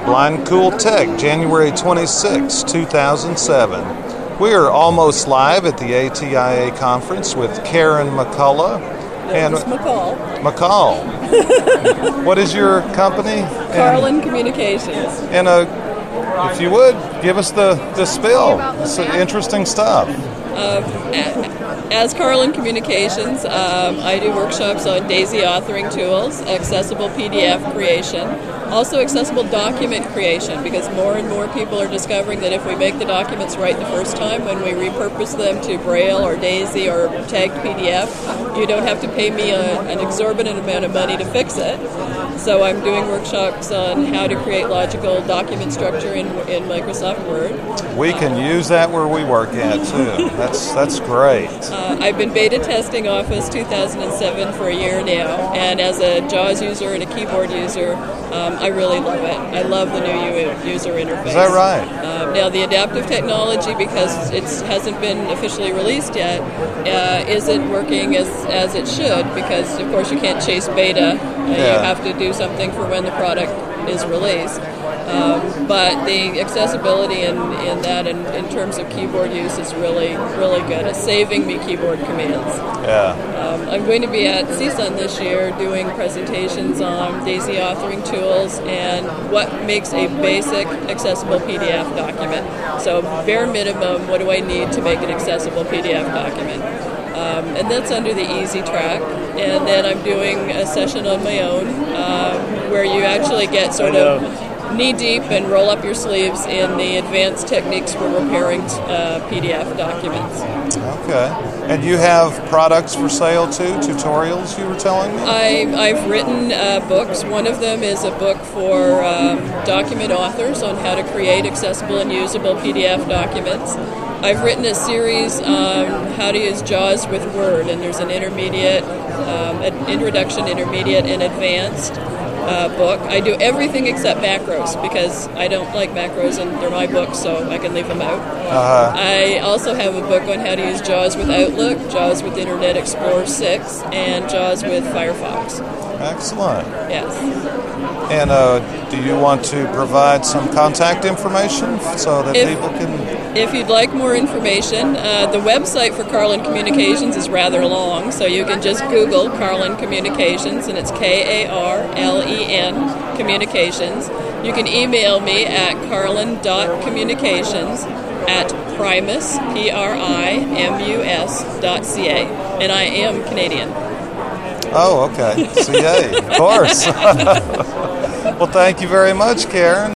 Blind Cool Tech, January 26, 2007. We are almost live at the ATIA conference with Karen McCullough. And McCall. McCall. What is your company? Carlin Communications. And if you would, give us the spill. It's interesting stuff. As Carlin Communications, I do workshops on DAISY authoring tools, accessible PDF creation, also accessible document creation, because more and more people are discovering that if we make the documents right the first time, when we repurpose them to Braille or DAISY or tagged PDF, you don't have to pay me an exorbitant amount of money to fix it. So I'm doing workshops on how to create logical document structure in Microsoft Word. We can use that where we work at, too. That's great. I've been beta testing Office 2007 for a year now, and as a JAWS user and a keyboard user, I really love it. I love the new user interface. Is that right? Now, the adaptive technology, because it hasn't been officially released yet, isn't working as it should, because, of course, you can't chase beta. You have to do something for when the product is released. But the accessibility in that, in terms of keyboard use, is really, really good. It's saving me keyboard commands. Yeah. I'm going to be at CSUN this year doing presentations on DAISY authoring tools and what makes a basic accessible PDF document. So bare minimum, what do I need to make an accessible PDF document? And that's under the easy track. And then I'm doing a session on my own where you actually get sort of knee-deep and roll up your sleeves in the advanced techniques for repairing PDF documents. Okay. And you have products for sale, too? Tutorials, you were telling me? I've written books. One of them is a book for document authors on how to create accessible and usable PDF documents. I've written a series on how to use JAWS with Word, and there's an intermediate, an introduction, intermediate, and advanced book. I do everything except macros, because I don't like macros, and they're my books, so I can leave them out. I also have a book on how to use JAWS with Outlook, JAWS with Internet Explorer 6, and JAWS with Firefox. Excellent. Yes. And do you want to provide some contact information so that people can... If you'd like more information, the website for Carlin Communications is rather long, so you can just Google Carlin Communications, and it's Karlen Communications. You can email me at carlin.communications@primus, primus.ca, and I am Canadian. Oh, okay. CA, of course. Well, thank you very much, Karen.